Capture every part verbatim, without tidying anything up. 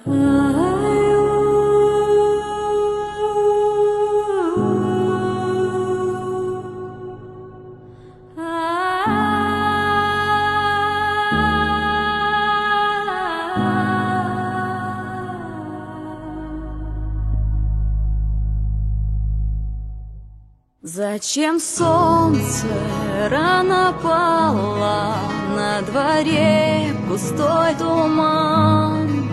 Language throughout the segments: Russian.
Зачем солнце рано пало, на дворе густой туман,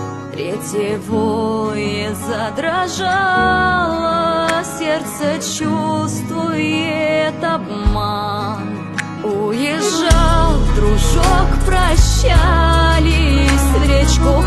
ретевое задрожало, сердце чувствует обман. Уезжал дружок, прощались, в речку